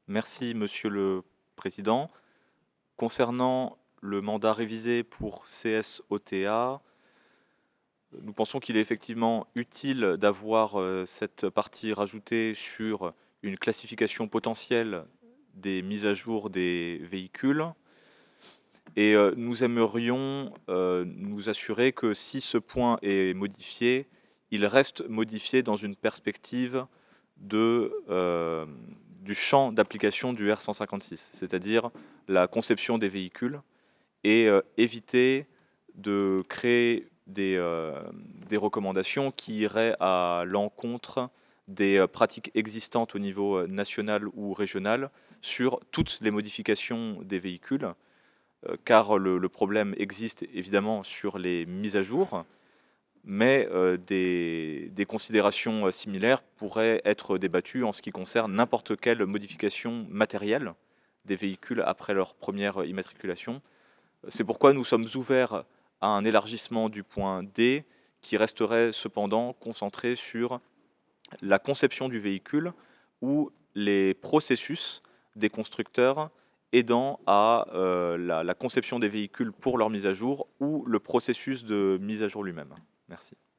Merci Monsieur le Président. Concernant le mandat révisé pour CSOTA, nous pensons qu'il est effectivement utile d'avoir cette partie rajoutée sur une classification potentielle des mises à jour des véhicules. Et nous aimerions nous assurer que si ce point est modifié, il reste modifié dans une perspective de, du champ d'application du R156, c'est-à-dire la conception des véhicules et éviter de créer des recommandations qui iraient à l'encontre des pratiques existantes au niveau national ou régional sur toutes les modifications des véhicules, car le problème existe évidemment sur les mises à jour, mais des considérations similaires pourraient être débattues en ce qui concerne n'importe quelle modification matérielle des véhicules après leur première immatriculation. C'est pourquoi nous sommes ouverts à un élargissement du point D, qui resterait cependant concentré sur la conception du véhicule ou les processus des constructeurs aidant à la conception des véhicules pour leur mise à jour ou le processus de mise à jour lui-même. Merci.